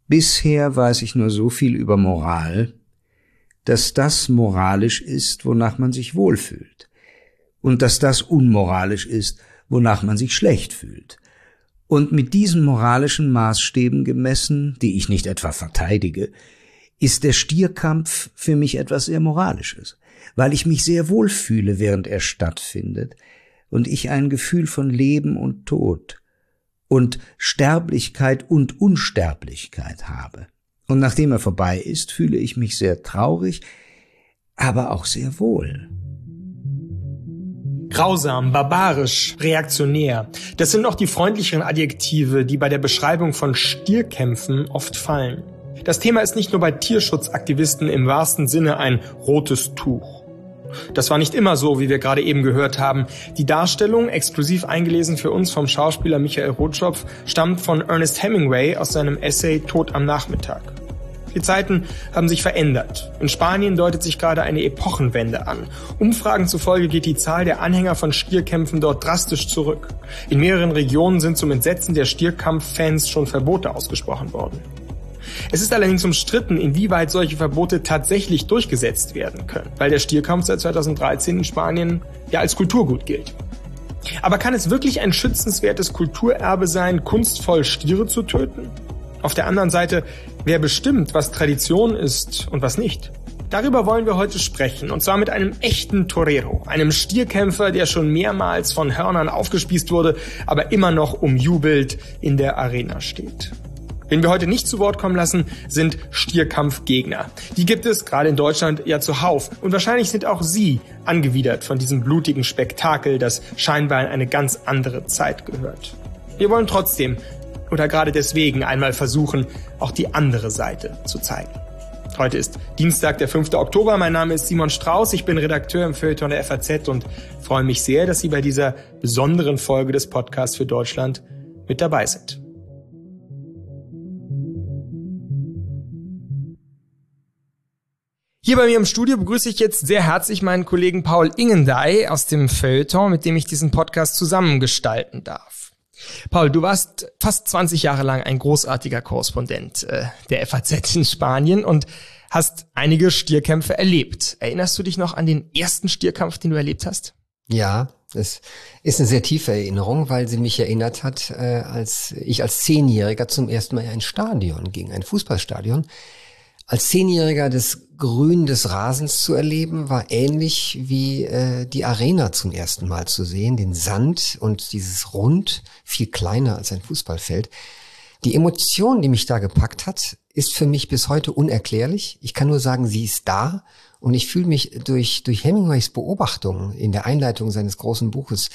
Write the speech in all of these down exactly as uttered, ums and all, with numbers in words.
Bisher weiß ich nur so viel über Moral, dass das moralisch ist, wonach man sich wohlfühlt, und dass das unmoralisch ist, wonach man sich schlecht fühlt. Und mit diesen moralischen Maßstäben gemessen, die ich nicht etwa verteidige, ist der Stierkampf für mich etwas sehr Moralisches, weil ich mich sehr wohl fühle, während er stattfindet, und ich ein Gefühl von Leben und Tod und Sterblichkeit und Unsterblichkeit habe. Und nachdem er vorbei ist, fühle ich mich sehr traurig, aber auch sehr wohl. Grausam, barbarisch, reaktionär. Das sind auch die freundlicheren Adjektive, die bei der Beschreibung von Stierkämpfen oft fallen. Das Thema ist nicht nur bei Tierschutzaktivisten im wahrsten Sinne ein rotes Tuch. Das war nicht immer so, wie wir gerade eben gehört haben. Die Darstellung, exklusiv eingelesen für uns vom Schauspieler Michael Rotschopf, stammt von Ernest Hemingway aus seinem Essay Tod am Nachmittag. Die Zeiten haben sich verändert. In Spanien deutet sich gerade eine Epochenwende an. Umfragen zufolge geht die Zahl der Anhänger von Stierkämpfen dort drastisch zurück. In mehreren Regionen sind zum Entsetzen der Stierkampffans schon Verbote ausgesprochen worden. Es ist allerdings umstritten, inwieweit solche Verbote tatsächlich durchgesetzt werden können, weil der Stierkampf seit zweitausenddreizehn in Spanien ja als Kulturgut gilt. Aber kann es wirklich ein schützenswertes Kulturerbe sein, kunstvoll Stiere zu töten? Auf der anderen Seite, wer bestimmt, was Tradition ist und was nicht? Darüber wollen wir heute sprechen, und zwar mit einem echten Torero, einem Stierkämpfer, der schon mehrmals von Hörnern aufgespießt wurde, aber immer noch umjubelt in der Arena steht. Wen wir heute nicht zu Wort kommen lassen, sind Stierkampfgegner. Die gibt es gerade in Deutschland ja zuhauf. Und wahrscheinlich sind auch Sie angewidert von diesem blutigen Spektakel, das scheinbar in eine ganz andere Zeit gehört. Wir wollen trotzdem, oder gerade deswegen, einmal versuchen, auch die andere Seite zu zeigen. Heute ist Dienstag, der fünfte Oktober. Mein Name ist Simon Strauß. Ich bin Redakteur im Feuilleton der F A Z und freue mich sehr, dass Sie bei dieser besonderen Folge des Podcasts für Deutschland mit dabei sind. Hier bei mir im Studio begrüße ich jetzt sehr herzlich meinen Kollegen Paul Ingendey aus dem Feuilleton, mit dem ich diesen Podcast zusammengestalten darf. Paul, du warst fast zwanzig Jahre lang ein großartiger Korrespondent äh, der F A Z in Spanien und hast einige Stierkämpfe erlebt. Erinnerst du dich noch an den ersten Stierkampf, den du erlebt hast? Ja, es ist eine sehr tiefe Erinnerung, weil sie mich erinnert hat, äh, als ich als Zehnjähriger zum ersten Mal in ein Stadion ging, ein Fußballstadion. Als Zehnjähriger das Grün des Rasens zu erleben, war ähnlich wie äh, die Arena zum ersten Mal zu sehen, den Sand und dieses Rund, viel kleiner als ein Fußballfeld. Die Emotion, die mich da gepackt hat, ist für mich bis heute unerklärlich. Ich kann nur sagen, sie ist da, und ich fühle mich durch durch Hemingways Beobachtungen in der Einleitung seines großen Buches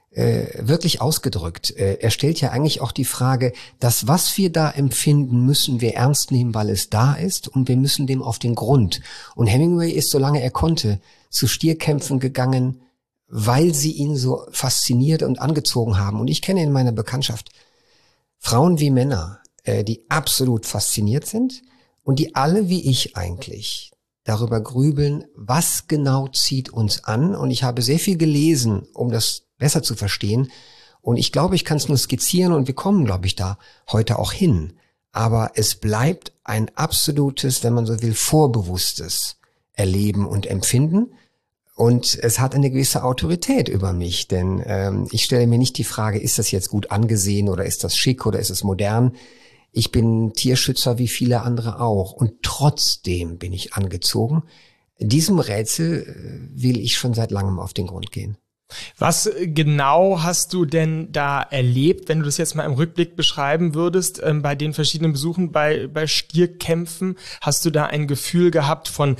Äh, wirklich ausgedrückt. Äh, er stellt ja eigentlich auch die Frage, das, was wir da empfinden, müssen wir ernst nehmen, weil es da ist, und wir müssen dem auf den Grund. Und Hemingway ist, solange er konnte, zu Stierkämpfen gegangen, weil sie ihn so fasziniert und angezogen haben. Und ich kenne in meiner Bekanntschaft Frauen wie Männer, äh, die absolut fasziniert sind und die alle wie ich eigentlich darüber grübeln, was genau zieht uns an. Und ich habe sehr viel gelesen, um das besser zu verstehen. Und ich glaube, ich kann es nur skizzieren, und wir kommen, glaube ich, da heute auch hin. Aber es bleibt ein absolutes, wenn man so will, vorbewusstes Erleben und Empfinden. Und es hat eine gewisse Autorität über mich, denn ähm, ich stelle mir nicht die Frage, ist das jetzt gut angesehen oder ist das schick oder ist es modern? Ich bin Tierschützer wie viele andere auch, und trotzdem bin ich angezogen. Diesem Rätsel will ich schon seit langem auf den Grund gehen. Was genau hast du denn da erlebt, wenn du das jetzt mal im Rückblick beschreiben würdest, ähm, bei den verschiedenen Besuchen bei, bei Stierkämpfen? Hast du da ein Gefühl gehabt von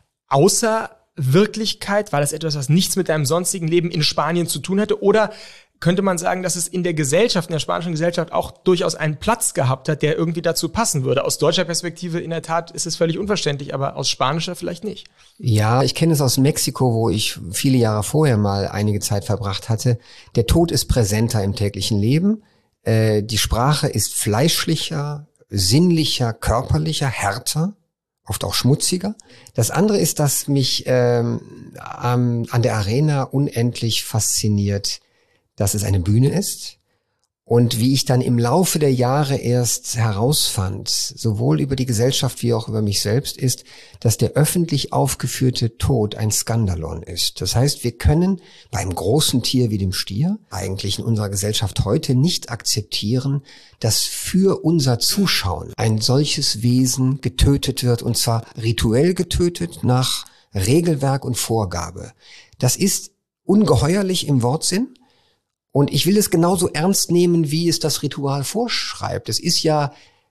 Außerwirklichkeit? War das etwas, was nichts mit deinem sonstigen Leben in Spanien zu tun hatte? Oder könnte man sagen, dass es in der Gesellschaft, in der spanischen Gesellschaft auch durchaus einen Platz gehabt hat, der irgendwie dazu passen würde? Aus deutscher Perspektive in der Tat ist es völlig unverständlich, aber aus spanischer vielleicht nicht. Ja, ich kenne es aus Mexiko, wo ich viele Jahre vorher mal einige Zeit verbracht hatte. Der Tod ist präsenter im täglichen Leben. Äh, die Sprache ist fleischlicher, sinnlicher, körperlicher, härter, oft auch schmutziger. Das andere ist, dass mich ähm, an der Arena unendlich fasziniert, dass es eine Bühne ist Und wie ich dann im Laufe der Jahre erst herausfand, sowohl über die Gesellschaft wie auch über mich selbst, ist, dass der öffentlich aufgeführte Tod ein Skandalon ist. Das heißt, wir können beim großen Tier wie dem Stier eigentlich in unserer Gesellschaft heute nicht akzeptieren, dass für unser Zuschauen ein solches Wesen getötet wird, und zwar rituell getötet nach Regelwerk und Vorgabe. Das ist ungeheuerlich im Wortsinn. Und ich will es genauso ernst nehmen, wie es das Ritual vorschreibt. Es ist ja,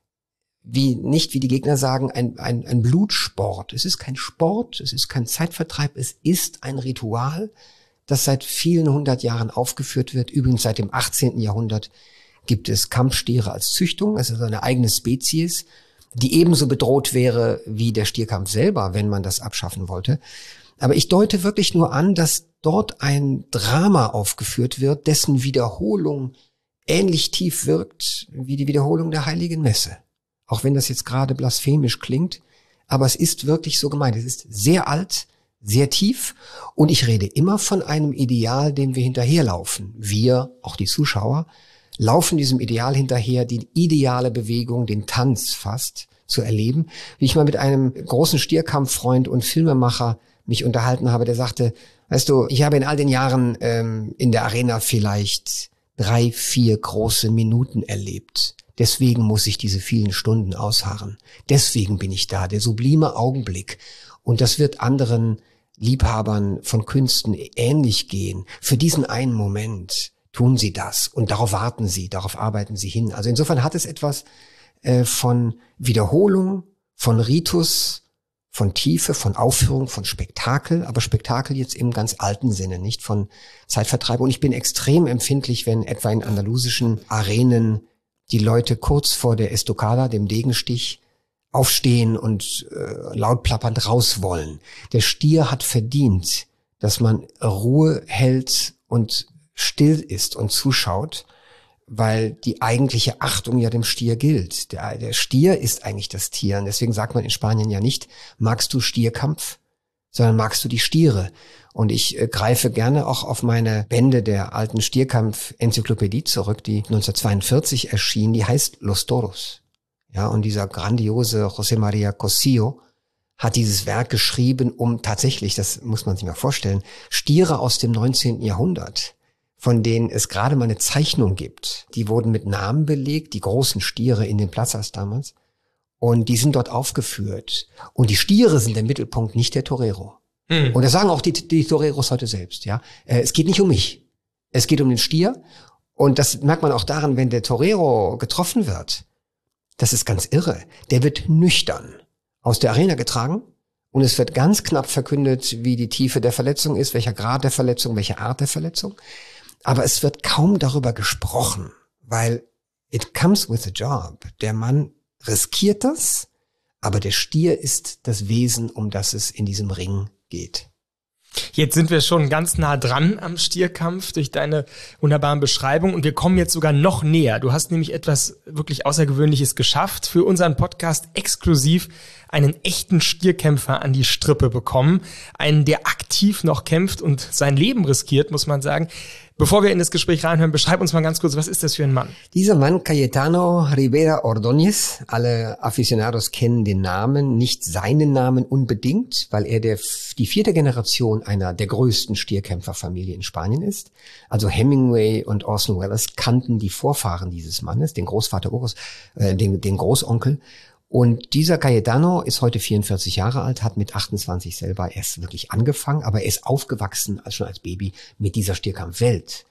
wie nicht wie die Gegner sagen, ein, ein, ein Blutsport. Es ist kein Sport, es ist kein Zeitvertreib, es ist ein Ritual, das seit vielen hundert Jahren aufgeführt wird. Übrigens seit dem achtzehnten Jahrhundert gibt es Kampfstiere als Züchtung, also eine eigene Spezies, die ebenso bedroht wäre wie der Stierkampf selber, wenn man das abschaffen wollte. Aber ich deute wirklich nur an, dass dort ein Drama aufgeführt wird, dessen Wiederholung ähnlich tief wirkt wie die Wiederholung der Heiligen Messe. Auch wenn das jetzt gerade blasphemisch klingt, aber es ist wirklich so gemeint. Es ist sehr alt, sehr tief, und ich rede immer von einem Ideal, dem wir hinterherlaufen. Wir, auch die Zuschauer, laufen diesem Ideal hinterher, die ideale Bewegung, den Tanz fast zu erleben. Wie ich mal mit einem großen Stierkampffreund und Filmemacher mich unterhalten habe, der sagte, weißt du, ich habe in all den Jahren ähm, in der Arena vielleicht drei, vier große Minuten erlebt. Deswegen muss ich diese vielen Stunden ausharren. Deswegen bin ich da, der sublime Augenblick. Und das wird anderen Liebhabern von Künsten ähnlich gehen. Für diesen einen Moment tun sie das und darauf warten sie, darauf arbeiten sie hin. Also insofern hat es etwas äh, von Wiederholung, von Ritus, von Tiefe, von Aufführung, von Spektakel, aber Spektakel jetzt im ganz alten Sinne, nicht von Zeitvertreib. Und ich bin extrem empfindlich, wenn etwa in andalusischen Arenen die Leute kurz vor der Estocada, dem Degenstich, aufstehen und äh, laut plappernd raus wollen. Der Stier hat verdient, dass man Ruhe hält und still ist und zuschaut, weil die eigentliche Achtung ja dem Stier gilt. Der, der Stier ist eigentlich das Tier. Und deswegen sagt man in Spanien ja nicht, magst du Stierkampf, sondern magst du die Stiere. Und ich äh, greife gerne auch auf meine Bände der alten Stierkampf-Enzyklopädie zurück, die neunzehnhundertzweiundvierzig erschien. Die heißt Los Toros. Ja, und dieser grandiose José María Cosío hat dieses Werk geschrieben, um tatsächlich, das muss man sich mal vorstellen, Stiere aus dem neunzehnten Jahrhundert, von denen es gerade mal eine Zeichnung gibt. Die wurden mit Namen belegt, die großen Stiere in den Plazas damals. Und die sind dort aufgeführt. Und die Stiere sind der Mittelpunkt, nicht der Torero. Hm. Und das sagen auch die, die Toreros heute selbst. Ja, es geht nicht um mich. Es geht um den Stier. Und das merkt man auch daran, wenn der Torero getroffen wird. Das ist ganz irre. Der wird nüchtern aus der Arena getragen. Und es wird ganz knapp verkündet, wie die Tiefe der Verletzung ist, welcher Grad der Verletzung, welche Art der Verletzung. Aber es wird kaum darüber gesprochen, weil it comes with the job. Der Mann riskiert das, aber der Stier ist das Wesen, um das es in diesem Ring geht. Jetzt sind wir schon ganz nah dran am Stierkampf durch deine wunderbaren Beschreibungen, und wir kommen jetzt sogar noch näher. Du hast nämlich etwas wirklich Außergewöhnliches geschafft, für unseren Podcast exklusiv einen echten Stierkämpfer an die Strippe bekommen, einen, der aktiv noch kämpft und sein Leben riskiert, muss man sagen. Bevor wir in das Gespräch reinhören, beschreib uns mal ganz kurz, was ist das für ein Mann? Dieser Mann, Cayetano Rivera Ordóñez, alle Aficionados kennen den Namen, nicht seinen Namen unbedingt, weil er der, die vierte Generation einer der größten Stierkämpferfamilie in Spanien ist. Also Hemingway und Orson Welles kannten die Vorfahren dieses Mannes, den Großvater Urus, äh, den, den Großonkel. Und dieser Cayetano ist heute vierundvierzig Jahre alt, hat mit achtundzwanzig selber erst wirklich angefangen, aber er ist aufgewachsen, als schon als Baby, mit dieser Stierkampfwelt.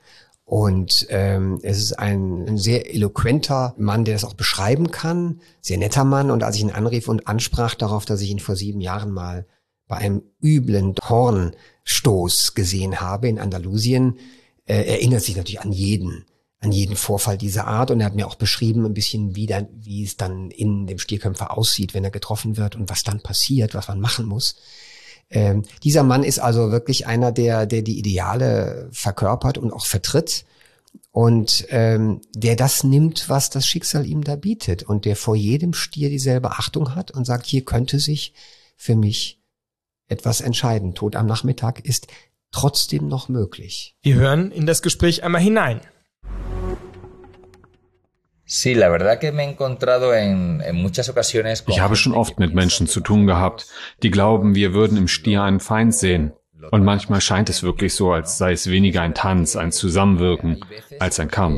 Und ähm, es ist ein, ein sehr eloquenter Mann, der das auch beschreiben kann, sehr netter Mann. Und als ich ihn anrief und ansprach darauf, dass ich ihn vor sieben Jahren mal bei einem üblen Hornstoß gesehen habe in Andalusien, äh, erinnert sich natürlich an jeden. an jeden Vorfall dieser Art, und er hat mir auch beschrieben ein bisschen, wie dann, wie es dann in dem Stierkämpfer aussieht, wenn er getroffen wird und was dann passiert, was man machen muss. Ähm, dieser Mann ist also wirklich einer, der, der die Ideale verkörpert und auch vertritt und ähm, der das nimmt, was das Schicksal ihm da bietet, und der vor jedem Stier dieselbe Achtung hat und sagt, hier könnte sich für mich etwas entscheiden. Tod am Nachmittag ist trotzdem noch möglich. Wir hören in das Gespräch einmal hinein. Ich habe schon oft mit Menschen zu tun gehabt, die glauben, wir würden im Stier einen Feind sehen. Und manchmal scheint es wirklich so, als sei es weniger ein Tanz, ein Zusammenwirken, als ein Kampf.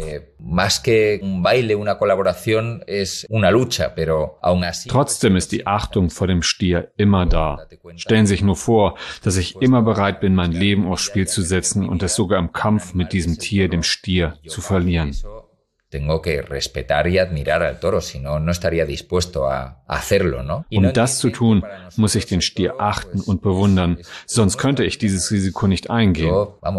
Trotzdem ist die Achtung vor dem Stier immer da. Stellen Sie sich nur vor, dass ich immer bereit bin, mein Leben aufs Spiel zu setzen und es sogar im Kampf mit diesem Tier, dem Stier, zu verlieren. Tengo que respetar y admirar al toro, si no, no estaría dispuesto a hacerlo, ¿no? Um das zu tun, muss ich den Stier achten und bewundern, sonst könnte ich dieses Risiko nicht eingehen.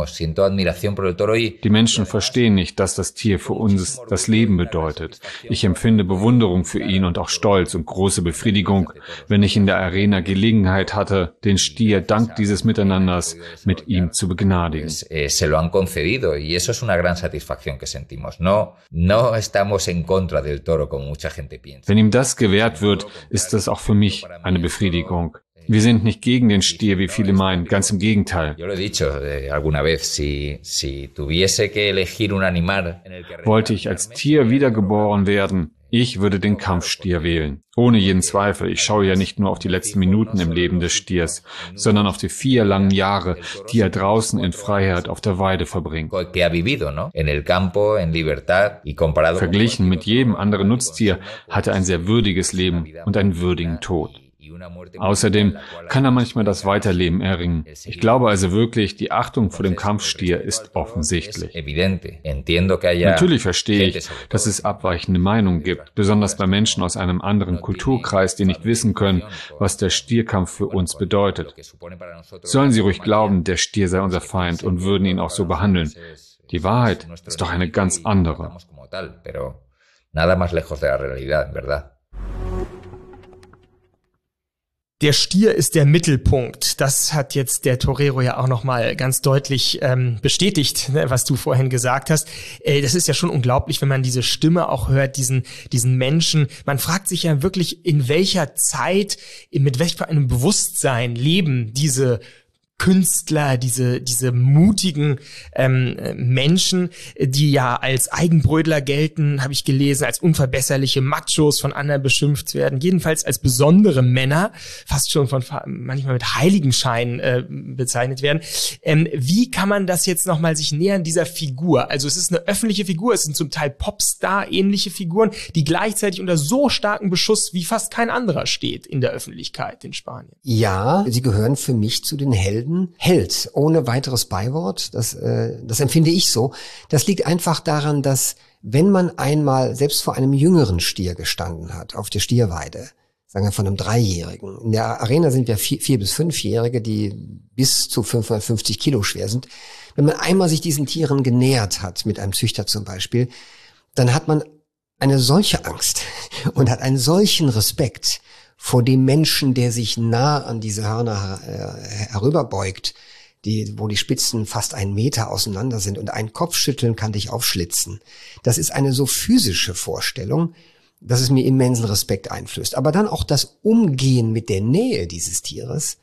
Die Menschen verstehen nicht, dass das Tier für uns das Leben bedeutet. Ich empfinde Bewunderung für ihn und auch Stolz und große Befriedigung, wenn ich in der Arena Gelegenheit hatte, den Stier dank dieses Miteinanders mit ihm zu begnadigen. Se lo han concedido y eso es una gran satisfacción que sentimos, ¿no? No estamos en contra del toro, como mucha gente piensa. Wenn ihm das gewährt wird, ist das auch für mich eine Befriedigung. Wir sind nicht gegen den Stier, wie viele meinen, ganz im Gegenteil. Wollte ich als Tier wiedergeboren werden, ich würde den Kampfstier wählen. Ohne jeden Zweifel. Ich schaue ja nicht nur auf die letzten Minuten im Leben des Stiers, sondern auf die vier langen Jahre, die er draußen in Freiheit auf der Weide verbringt. Verglichen mit jedem anderen Nutztier hat er ein sehr würdiges Leben und einen würdigen Tod. Außerdem kann er manchmal das Weiterleben erringen. Ich glaube also wirklich, die Achtung vor dem Kampfstier ist offensichtlich. Natürlich verstehe ich, dass es abweichende Meinungen gibt, besonders bei Menschen aus einem anderen Kulturkreis, die nicht wissen können, was der Stierkampf für uns bedeutet. Sollen sie ruhig glauben, der Stier sei unser Feind und würden ihn auch so behandeln. Die Wahrheit ist doch eine ganz andere. Der Stier ist der Mittelpunkt. Das hat jetzt der Torero ja auch nochmal ganz deutlich ähm, bestätigt, ne, was du vorhin gesagt hast. Äh, das ist ja schon unglaublich, wenn man diese Stimme auch hört, diesen diesen Menschen. Man fragt sich ja wirklich, in welcher Zeit, mit welch für einem Bewusstsein leben diese Künstler, diese diese mutigen ähm, Menschen, die ja als Eigenbrötler gelten, habe ich gelesen, als unverbesserliche Machos von anderen beschimpft werden, jedenfalls als besondere Männer, fast schon von manchmal mit Heiligenschein äh, bezeichnet werden. Ähm, wie kann man das jetzt nochmal sich nähern, dieser Figur? Also es ist eine öffentliche Figur, es sind zum Teil Popstar-ähnliche Figuren, die gleichzeitig unter so starkem Beschuss wie fast kein anderer steht in der Öffentlichkeit in Spanien. Ja, sie gehören für mich zu den Helden. Held, ohne weiteres Beiwort, das, äh, das empfinde ich so. Das liegt einfach daran, dass wenn man einmal selbst vor einem jüngeren Stier gestanden hat, auf der Stierweide, sagen wir von einem Dreijährigen, in der Arena sind wir vier, vier bis fünfjährige, die bis zu fünfhundertfünfzig Kilo schwer sind. Wenn man einmal sich diesen Tieren genähert hat, mit einem Züchter zum Beispiel, dann hat man eine solche Angst und hat einen solchen Respekt vor dem Menschen, der sich nah an diese Hörner äh, herüberbeugt, die, wo die Spitzen fast einen Meter auseinander sind und ein Kopfschütteln kann dich aufschlitzen. Das ist eine so physische Vorstellung, dass es mir immensen Respekt einflößt. Aber dann auch das Umgehen mit der Nähe dieses Tieres,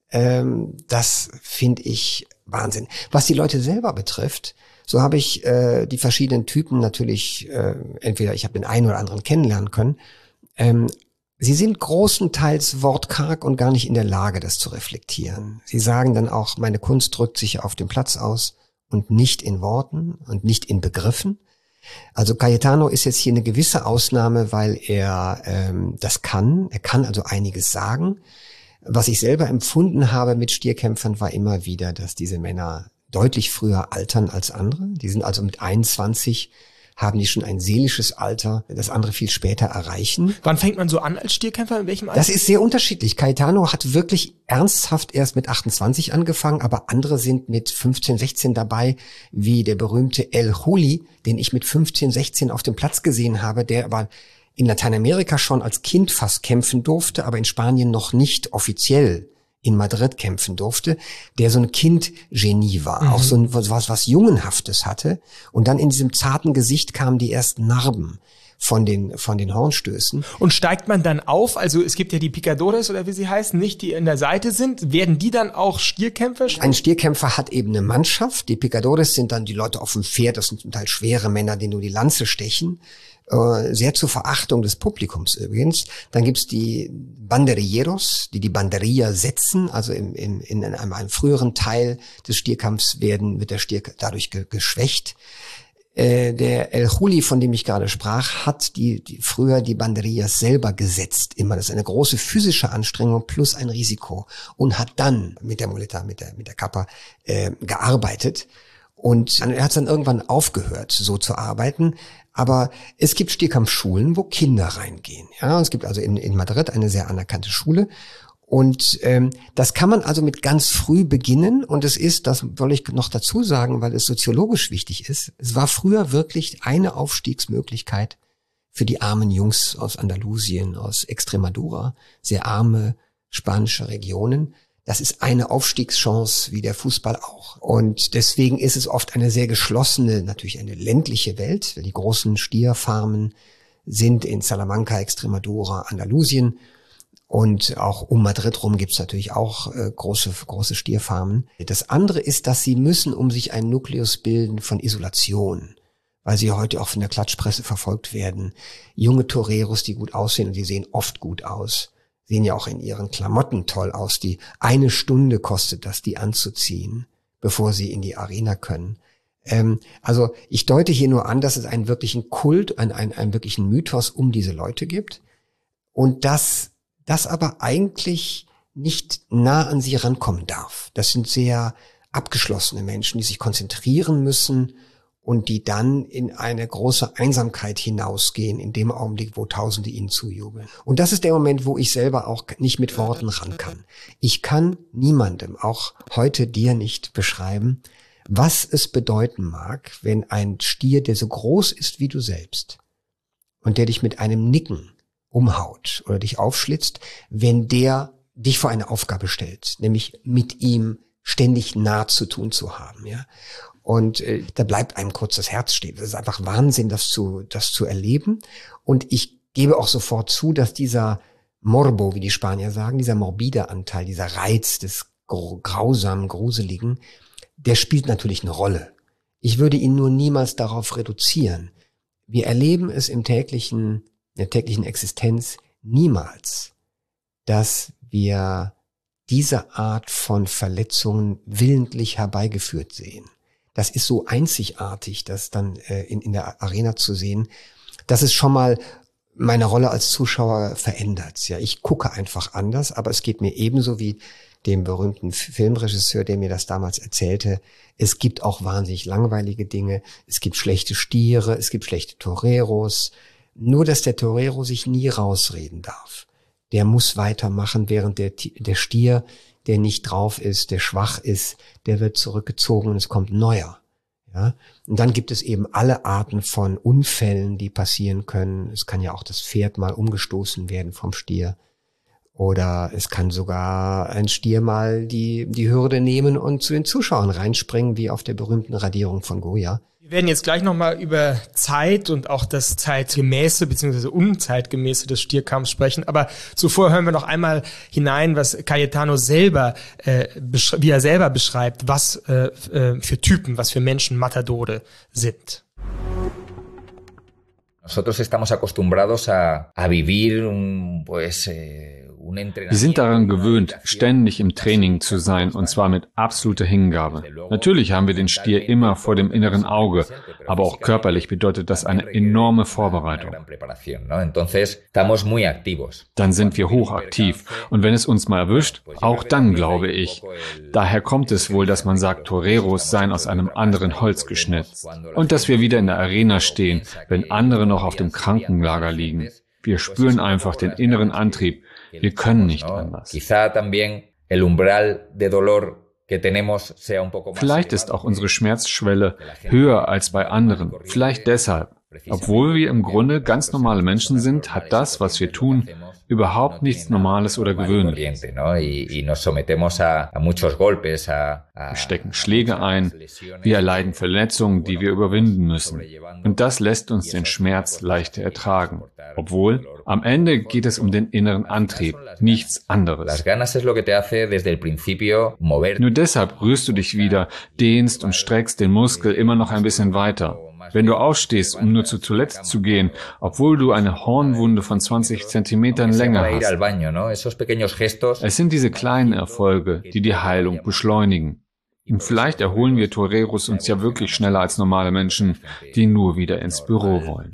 ähm, das finde ich Wahnsinn. Was die Leute selber betrifft, so habe ich äh, die verschiedenen Typen natürlich, äh, entweder ich habe den einen oder anderen kennenlernen können, ähm, sie sind großenteils wortkarg und gar nicht in der Lage, das zu reflektieren. Sie sagen dann auch, meine Kunst drückt sich auf dem Platz aus und nicht in Worten und nicht in Begriffen. Also Cayetano ist jetzt hier eine gewisse Ausnahme, weil er ähm, das kann. Er kann also einiges sagen. Was ich selber empfunden habe mit Stierkämpfern war immer wieder, dass diese Männer deutlich früher altern als andere. Die sind also mit einundzwanzig haben die schon ein seelisches Alter, das andere viel später erreichen. Wann fängt man so an als Stierkämpfer? In welchem Alter? Das ist sehr unterschiedlich. Cayetano hat wirklich ernsthaft erst mit achtundzwanzig angefangen, aber andere sind mit fünfzehn, sechzehn dabei, wie der berühmte El Juli, den ich mit fünfzehn, sechzehn auf dem Platz gesehen habe, der aber in Lateinamerika schon als Kind fast kämpfen durfte, aber in Spanien noch nicht offiziell in Madrid kämpfen durfte, der so ein Kindgenie war, mhm. auch so ein, was, was Jungenhaftes hatte. Und dann in diesem zarten Gesicht kamen die ersten Narben von den, von den Hornstößen. Und steigt man dann auf, also es gibt ja die Picadores oder wie sie heißen, nicht, die in der Seite sind, werden die dann auch Stierkämpfer? Ein Stierkämpfer hat eben eine Mannschaft. Die Picadores sind dann die Leute auf dem Pferd, das sind zum Teil schwere Männer, die nur die Lanze stechen. äh, sehr zur Verachtung des Publikums übrigens. Dann gibt's die Banderilleros, die die Banderilla setzen, also im, im, in einem, einem früheren Teil des Stierkampfs werden, wird der Stier dadurch ge, geschwächt. Äh, der El Juli, von dem ich gerade sprach, hat die, die früher die Banderillas selber gesetzt. Immer, das ist eine große physische Anstrengung plus ein Risiko, und hat dann mit der Muleta, mit der mit der Kappa äh, gearbeitet. Und er hat dann irgendwann aufgehört, so zu arbeiten. Aber es gibt Stierkampfschulen, wo Kinder reingehen. Ja, und es gibt also in, in Madrid eine sehr anerkannte Schule. Und ähm, das kann man also mit ganz früh beginnen. Und es ist, das soll ich noch dazu sagen, weil es soziologisch wichtig ist, es war früher wirklich eine Aufstiegsmöglichkeit für die armen Jungs aus Andalusien, aus Extremadura, sehr arme spanische Regionen. Das ist eine Aufstiegschance wie der Fußball auch. Und deswegen ist es oft eine sehr geschlossene, natürlich eine ländliche Welt. Die großen Stierfarmen sind in Salamanca, Extremadura, Andalusien. Und auch um Madrid rum gibt's natürlich auch äh, große große Stierfarmen. Das andere ist, dass sie müssen um sich einen Nukleus bilden von Isolation, weil sie heute auch von der Klatschpresse verfolgt werden. Junge Toreros, die gut aussehen, und die sehen oft gut aus, sehen ja auch in ihren Klamotten toll aus. Die eine Stunde kostet das, die anzuziehen, bevor sie in die Arena können. Ähm, also ich deute hier nur an, dass es einen wirklichen Kult, einen, einen, einen wirklichen Mythos um diese Leute gibt, und dass das aber eigentlich nicht nah an sie rankommen darf. Das sind sehr abgeschlossene Menschen, die sich konzentrieren müssen und die dann in eine große Einsamkeit hinausgehen, in dem Augenblick, wo Tausende ihnen zujubeln. Und das ist der Moment, wo ich selber auch nicht mit Worten ran kann. Ich kann niemandem, auch heute dir nicht, beschreiben, was es bedeuten mag, wenn ein Stier, der so groß ist wie du selbst und der dich mit einem Nicken umhaut oder dich aufschlitzt, wenn der dich vor eine Aufgabe stellt, nämlich mit ihm ständig nah zu tun zu haben, ja. Und äh, da bleibt einem kurz das Herz stehen. Das ist einfach Wahnsinn, das zu das zu erleben. Und ich gebe auch sofort zu, dass dieser Morbo, wie die Spanier sagen, dieser morbide Anteil, dieser Reiz des grausamen, gruseligen, der spielt natürlich eine Rolle. Ich würde ihn nur niemals darauf reduzieren. Wir erleben es im täglichen in der täglichen Existenz niemals, dass wir diese Art von Verletzungen willentlich herbeigeführt sehen. Das ist so einzigartig, das dann äh, in, in der Arena zu sehen, dass es schon mal meine Rolle als Zuschauer verändert. Ja, ich gucke einfach anders, aber es geht mir ebenso wie dem berühmten Filmregisseur, der mir das damals erzählte. Es gibt auch wahnsinnig langweilige Dinge. Es gibt schlechte Stiere, es gibt schlechte Toreros. Nur, dass der Torero sich nie rausreden darf. Der muss weitermachen, während der, der Stier, der nicht drauf ist, der schwach ist, der wird zurückgezogen und es kommt ein neuer. Ja? Und dann gibt es eben alle Arten von Unfällen, die passieren können. Es kann ja auch das Pferd mal umgestoßen werden vom Stier. Oder es kann sogar ein Stier mal die, die Hürde nehmen und zu den Zuschauern reinspringen, wie auf der berühmten Radierung von Goya. Wir werden jetzt gleich nochmal über Zeit und auch das zeitgemäße bzw. unzeitgemäße des Stierkampfs sprechen. Aber zuvor hören wir noch einmal hinein, was Cayetano selber, äh, wie er selber beschreibt, was äh, für Typen, was für Menschen Matadore sind. Nosotros estamos acostumbrados a, a vivir un, pues, eh, Wir sind daran gewöhnt, ständig im Training zu sein, und zwar mit absoluter Hingabe. Natürlich haben wir den Stier immer vor dem inneren Auge, aber auch körperlich bedeutet das eine enorme Vorbereitung. Dann sind wir hochaktiv, und wenn es uns mal erwischt, auch dann, glaube ich. Daher kommt es wohl, dass man sagt, Toreros seien aus einem anderen Holz geschnitzt. Und dass wir wieder in der Arena stehen, wenn andere noch auf dem Krankenlager liegen. Wir spüren einfach den inneren Antrieb. Wir können nicht anders. Vielleicht ist auch unsere Schmerzschwelle höher als bei anderen. Vielleicht deshalb. Obwohl wir im Grunde ganz normale Menschen sind, hat das, was wir tun, überhaupt nichts Normales oder Gewöhnliches. Wir stecken Schläge ein, wir erleiden Verletzungen, die wir überwinden müssen. Und das lässt uns den Schmerz leichter ertragen. Obwohl, am Ende geht es um den inneren Antrieb, nichts anderes. Nur deshalb rührst du dich wieder, dehnst und streckst den Muskel immer noch ein bisschen weiter. Wenn du aufstehst, um nur zur Toilette zu gehen, obwohl du eine Hornwunde von zwanzig Zentimetern Länge hast. Es sind diese kleinen Erfolge, die die Heilung beschleunigen. Und vielleicht erholen wir Toreros uns ja wirklich schneller als normale Menschen, die nur wieder ins Büro wollen.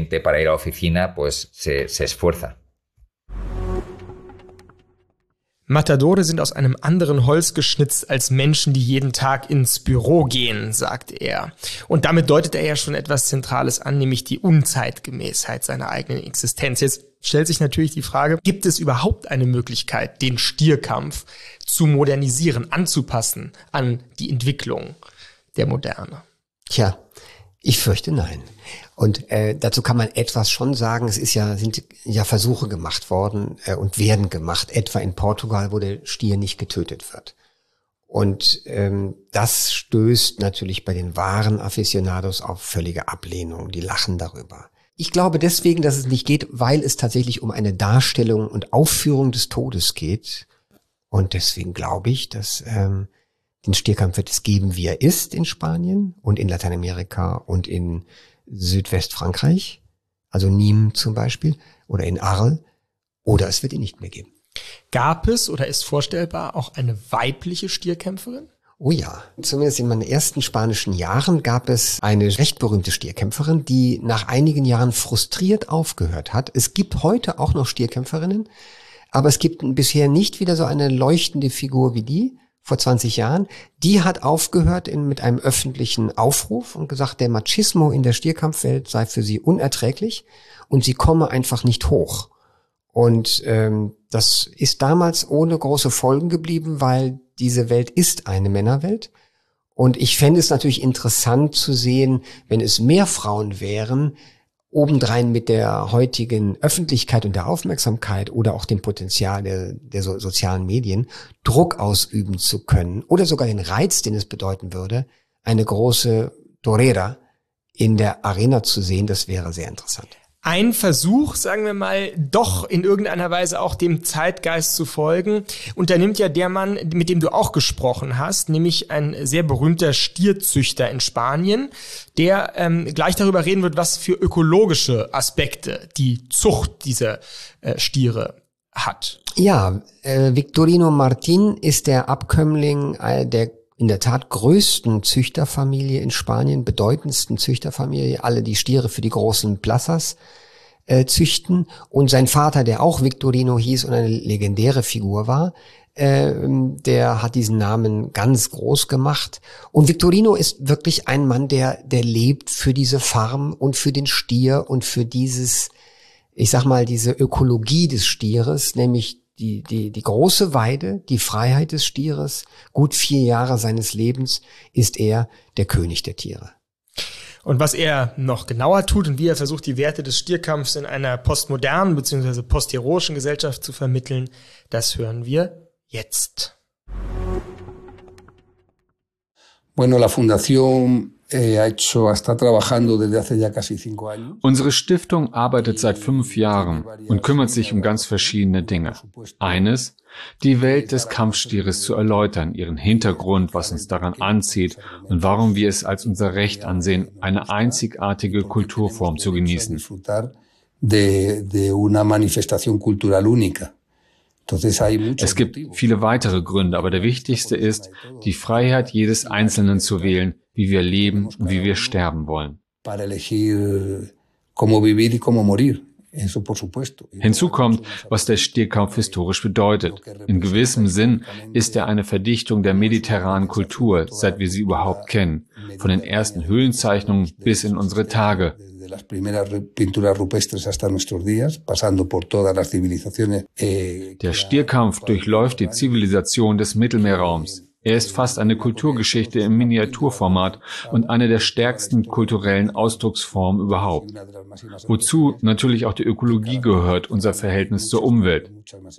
Matadore sind aus einem anderen Holz geschnitzt als Menschen, die jeden Tag ins Büro gehen, sagt er. Und damit deutet er ja schon etwas Zentrales an, nämlich die Unzeitgemäßheit seiner eigenen Existenz. Jetzt stellt sich natürlich die Frage, gibt es überhaupt eine Möglichkeit, den Stierkampf zu modernisieren, anzupassen an die Entwicklung der Moderne? Tja, ich fürchte nein. Und äh, dazu kann man etwas schon sagen. Es ist ja sind ja Versuche gemacht worden äh, und werden gemacht, etwa in Portugal, wo der Stier nicht getötet wird. Und ähm, das stößt natürlich bei den wahren Aficionados auf völlige Ablehnung. Die lachen darüber. Ich glaube deswegen, dass es nicht geht, weil es tatsächlich um eine Darstellung und Aufführung des Todes geht. Und deswegen glaube ich, dass ähm, den Stierkampf wird es geben, wie er ist in Spanien und in Lateinamerika und in Südwestfrankreich, also Nîmes zum Beispiel, oder in Arles, oder es wird ihn nicht mehr geben. Gab es oder ist vorstellbar auch eine weibliche Stierkämpferin? Oh ja, zumindest in meinen ersten spanischen Jahren gab es eine recht berühmte Stierkämpferin, die nach einigen Jahren frustriert aufgehört hat. Es gibt heute auch noch Stierkämpferinnen, aber es gibt bisher nicht wieder so eine leuchtende Figur wie die vor zwanzig Jahren. Die hat aufgehört in, mit einem öffentlichen Aufruf und gesagt, der Machismo in der Stierkampfwelt sei für sie unerträglich und sie komme einfach nicht hoch. Und ähm, das ist damals ohne große Folgen geblieben, weil diese Welt ist eine Männerwelt. Und ich fände es natürlich interessant zu sehen, wenn es mehr Frauen wären, obendrein mit der heutigen Öffentlichkeit und der Aufmerksamkeit oder auch dem Potenzial der, der so, sozialen Medien Druck ausüben zu können oder sogar den Reiz, den es bedeuten würde, eine große Torera in der Arena zu sehen, das wäre sehr interessant. Ein Versuch, sagen wir mal, doch in irgendeiner Weise auch dem Zeitgeist zu folgen, unternimmt ja der Mann, mit dem du auch gesprochen hast, nämlich ein sehr berühmter Stierzüchter in Spanien, der ähm, gleich darüber reden wird, was für ökologische Aspekte die Zucht dieser äh, Stiere hat. Ja, äh, Victorino Martín ist der Abkömmling äh, der in der Tat größten Züchterfamilie in Spanien, bedeutendsten Züchterfamilie, alle die Stiere für die großen Plazas äh, züchten. Und sein Vater, der auch Victorino hieß und eine legendäre Figur war, äh, der hat diesen Namen ganz groß gemacht. Und Victorino ist wirklich ein Mann, der der lebt für diese Farm und für den Stier und für dieses, ich sag mal, diese Ökologie des Stieres, nämlich Die, die, die große Weide, die Freiheit des Stieres, gut vier Jahre seines Lebens, ist er der König der Tiere. Und was er noch genauer tut und wie er versucht, die Werte des Stierkampfs in einer postmodernen bzw. postheroischen Gesellschaft zu vermitteln, das hören wir jetzt. Bueno, la Fundación Unsere Stiftung arbeitet seit fünf Jahren und kümmert sich um ganz verschiedene Dinge. Eines, die Welt des Kampfstieres zu erläutern, ihren Hintergrund, was uns daran anzieht und warum wir es als unser Recht ansehen, eine einzigartige Kulturform zu genießen. Es gibt viele weitere Gründe, aber der wichtigste ist, die Freiheit jedes Einzelnen zu wählen, wie wir leben und wie wir sterben wollen. Hinzu kommt, was der Stierkampf historisch bedeutet. In gewissem Sinn ist er eine Verdichtung der mediterranen Kultur, seit wir sie überhaupt kennen, von den ersten Höhlenzeichnungen bis in unsere Tage. Der Stierkampf durchläuft die Zivilisation des Mittelmeerraums. Er ist fast eine Kulturgeschichte im Miniaturformat und eine der stärksten kulturellen Ausdrucksformen überhaupt. Wozu natürlich auch die Ökologie gehört, unser Verhältnis zur Umwelt.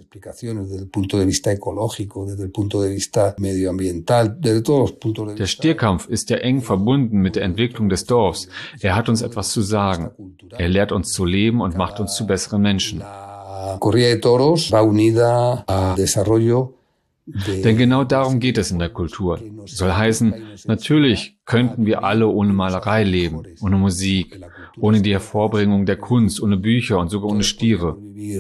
Der Stierkampf ist ja eng verbunden mit der Entwicklung des Dorfs. Er hat uns etwas zu sagen. Er lehrt uns zu leben und macht uns zu besseren Menschen. Denn genau darum geht es in der Kultur. Soll heißen, natürlich könnten wir alle ohne Malerei leben, ohne Musik, ohne die Hervorbringung der Kunst, ohne Bücher und sogar ohne Stiere.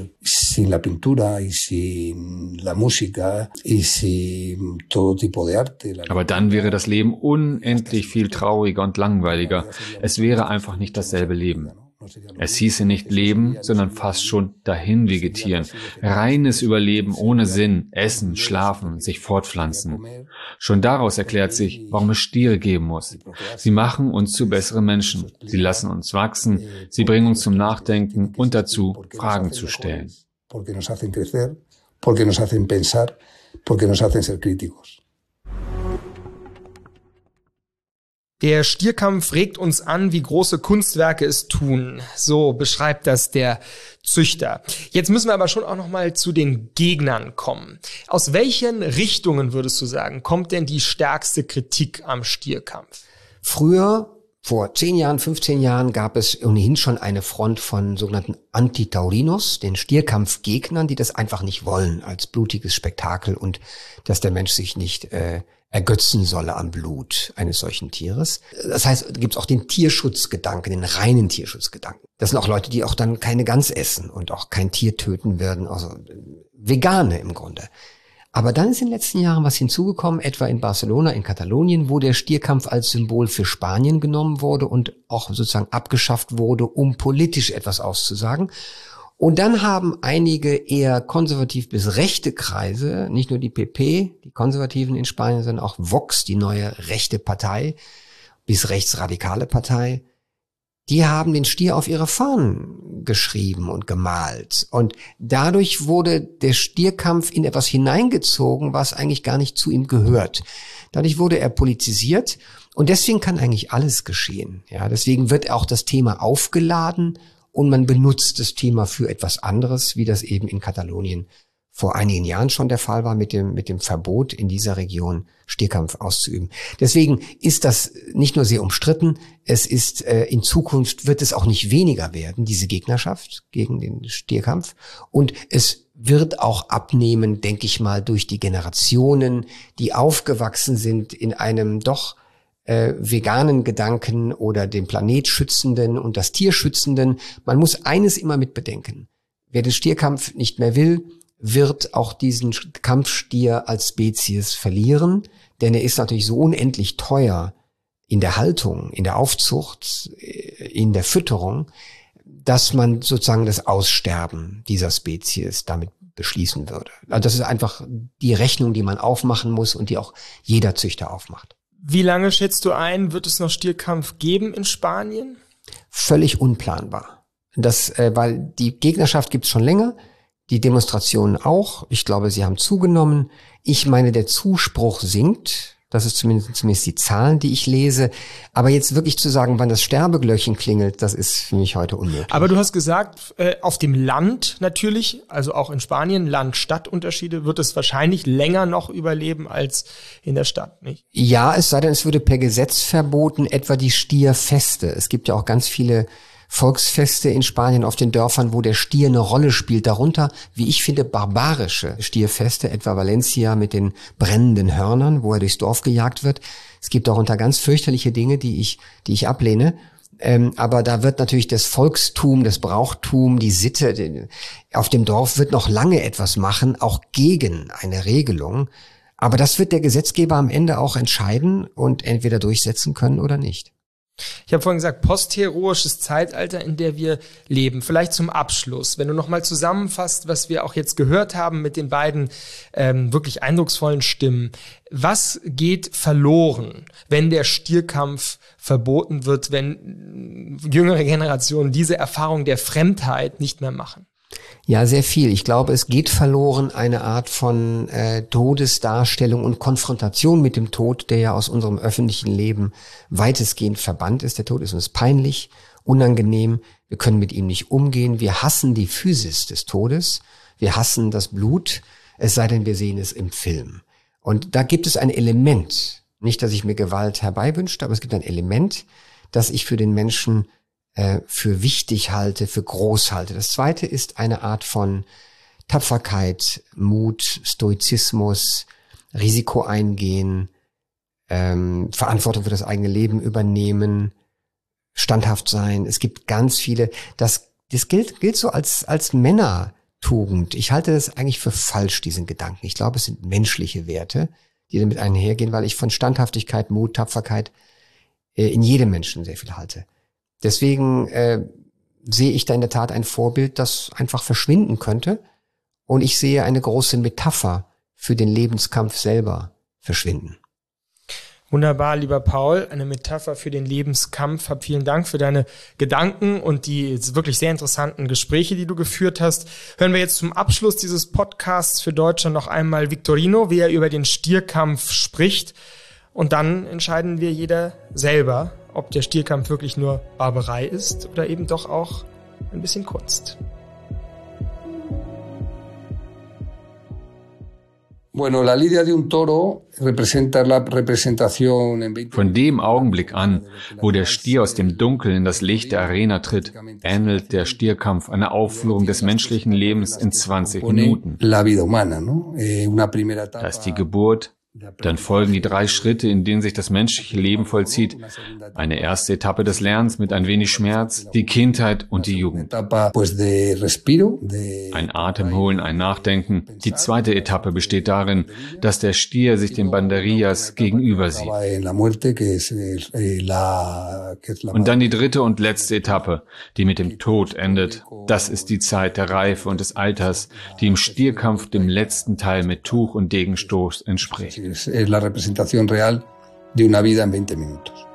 Aber dann wäre das Leben unendlich viel trauriger und langweiliger. Es wäre einfach nicht dasselbe Leben. Es hieße nicht leben, sondern fast schon dahin vegetieren. Reines Überleben ohne Sinn, essen, schlafen, sich fortpflanzen. Schon daraus erklärt sich, warum es Stiere geben muss. Sie machen uns zu besseren Menschen. Sie lassen uns wachsen. Sie bringen uns zum Nachdenken und dazu, Fragen zu stellen. Porque nos hacen crecer, porque nos hacen pensar, porque nos hacen ser críticos. Der Stierkampf regt uns an, wie große Kunstwerke es tun. So beschreibt das der Züchter. Jetzt müssen wir aber schon auch noch mal zu den Gegnern kommen. Aus welchen Richtungen, würdest du sagen, kommt denn die stärkste Kritik am Stierkampf? Früher, vor zehn Jahren, fünfzehn Jahren, gab es ohnehin schon eine Front von sogenannten Antitaurinos, den Stierkampfgegnern, die das einfach nicht wollen als blutiges Spektakel und dass der Mensch sich nicht äh, ergötzen solle am Blut eines solchen Tieres. Das heißt, gibt es auch den Tierschutzgedanken, den reinen Tierschutzgedanken. Das sind auch Leute, die auch dann keine Gans essen und auch kein Tier töten werden, also Vegane im Grunde. Aber dann ist in den letzten Jahren was hinzugekommen, etwa in Barcelona, in Katalonien, wo der Stierkampf als Symbol für Spanien genommen wurde und auch sozusagen abgeschafft wurde, um politisch etwas auszusagen. Und dann haben einige eher konservativ bis rechte Kreise, nicht nur die P P, die Konservativen in Spanien, sondern auch Vox, die neue rechte Partei, bis rechtsradikale Partei, die haben den Stier auf ihre Fahnen geschrieben und gemalt. Und dadurch wurde der Stierkampf in etwas hineingezogen, was eigentlich gar nicht zu ihm gehört. Dadurch wurde er politisiert und deswegen kann eigentlich alles geschehen. Ja, deswegen wird auch das Thema aufgeladen und man benutzt das Thema für etwas anderes, wie das eben in Katalonien vor einigen Jahren schon der Fall war mit dem, mit dem Verbot in dieser Region Stierkampf auszuüben. Deswegen ist das nicht nur sehr umstritten, es ist, äh, in Zukunft wird es auch nicht weniger werden, diese Gegnerschaft gegen den Stierkampf. Und es wird auch abnehmen, denke ich mal, durch die Generationen, die aufgewachsen sind in einem doch Äh, veganen Gedanken oder den Planet schützenden und das Tier schützenden. Man muss eines immer mit bedenken. Wer den Stierkampf nicht mehr will, wird auch diesen Kampfstier als Spezies verlieren, denn er ist natürlich so unendlich teuer in der Haltung, in der Aufzucht, in der Fütterung, dass man sozusagen das Aussterben dieser Spezies damit beschließen würde. Also das ist einfach die Rechnung, die man aufmachen muss und die auch jeder Züchter aufmacht. Wie lange schätzt du ein, wird es noch Stierkampf geben in Spanien? Völlig unplanbar. Das, äh, weil die Gegnerschaft gibt es schon länger, die Demonstrationen auch. Ich glaube, sie haben zugenommen. Ich meine, der Zuspruch sinkt. Das ist zumindest, zumindest die Zahlen, die ich lese. Aber jetzt wirklich zu sagen, wann das Sterbeglöckchen klingelt, das ist für mich heute unmöglich. Aber du hast gesagt, äh, auf dem Land natürlich, also auch in Spanien, Land-Stadt-Unterschiede, wird es wahrscheinlich länger noch überleben als in der Stadt, nicht? Ja, es sei denn, es würde per Gesetz verboten, etwa die Stierfeste. Es gibt ja auch ganz viele Volksfeste in Spanien auf den Dörfern, wo der Stier eine Rolle spielt. Darunter, wie ich finde, barbarische Stierfeste, etwa Valencia mit den brennenden Hörnern, wo er durchs Dorf gejagt wird. Es gibt darunter ganz fürchterliche Dinge, die ich, die ich ablehne. Ähm, aber da wird natürlich das Volkstum, das Brauchtum, die Sitte, die, auf dem Dorf wird noch lange etwas machen, auch gegen eine Regelung. Aber das wird der Gesetzgeber am Ende auch entscheiden und entweder durchsetzen können oder nicht. Ich habe vorhin gesagt, postheroisches Zeitalter, in der wir leben. Vielleicht zum Abschluss, wenn du nochmal zusammenfasst, was wir auch jetzt gehört haben mit den beiden ähm, wirklich eindrucksvollen Stimmen. Was geht verloren, wenn der Stierkampf verboten wird, wenn jüngere Generationen diese Erfahrung der Fremdheit nicht mehr machen? Ja, sehr viel. Ich glaube, es geht verloren eine Art von äh, Todesdarstellung und Konfrontation mit dem Tod, der ja aus unserem öffentlichen Leben weitestgehend verbannt ist. Der Tod ist uns peinlich, unangenehm. Wir können mit ihm nicht umgehen. Wir hassen die Physis des Todes. Wir hassen das Blut, es sei denn, wir sehen es im Film. Und da gibt es ein Element, nicht, dass ich mir Gewalt herbeiwünschte, aber es gibt ein Element, das ich für den Menschen für wichtig halte, für groß halte. Das zweite ist eine Art von Tapferkeit, Mut, Stoizismus, Risiko eingehen, ähm, Verantwortung für das eigene Leben übernehmen, standhaft sein. Es gibt ganz viele, das, das gilt, gilt so als, als Männertugend. Ich halte das eigentlich für falsch, diesen Gedanken. Ich glaube, es sind menschliche Werte, die damit einhergehen, weil ich von Standhaftigkeit, Mut, Tapferkeit äh, in jedem Menschen sehr viel halte. Deswegen äh, sehe ich da in der Tat ein Vorbild, das einfach verschwinden könnte. Und ich sehe eine große Metapher für den Lebenskampf selber verschwinden. Wunderbar, lieber Paul, eine Metapher für den Lebenskampf. Hab vielen Dank für deine Gedanken und die wirklich sehr interessanten Gespräche, die du geführt hast. Hören wir jetzt zum Abschluss dieses Podcasts für Deutschland noch einmal Victorino, wie er über den Stierkampf spricht. Und dann entscheiden wir jeder selber, ob der Stierkampf wirklich nur Barbarei ist oder eben doch auch ein bisschen Kunst. Bueno, la lidia de un toro representa la representación en veinte. Von dem Augenblick an, wo der Stier aus dem Dunkel in das Licht der Arena tritt, ähnelt der Stierkampf einer Aufführung des menschlichen Lebens in zwanzig Minuten. La vida humana, ¿no? Eh, una primera etapa. Da ist die Geburt, dann folgen die drei Schritte, in denen sich das menschliche Leben vollzieht. Eine erste Etappe des Lernens mit ein wenig Schmerz, die Kindheit und die Jugend. Ein Atemholen, ein Nachdenken. Die zweite Etappe besteht darin, dass der Stier sich den Banderillas gegenüber sieht. Und dann die dritte und letzte Etappe, die mit dem Tod endet. Das ist die Zeit der Reife und des Alters, die im Stierkampf dem letzten Teil mit Tuch und Degenstoß entspricht. Es la representación real de una vida en veinte minutos.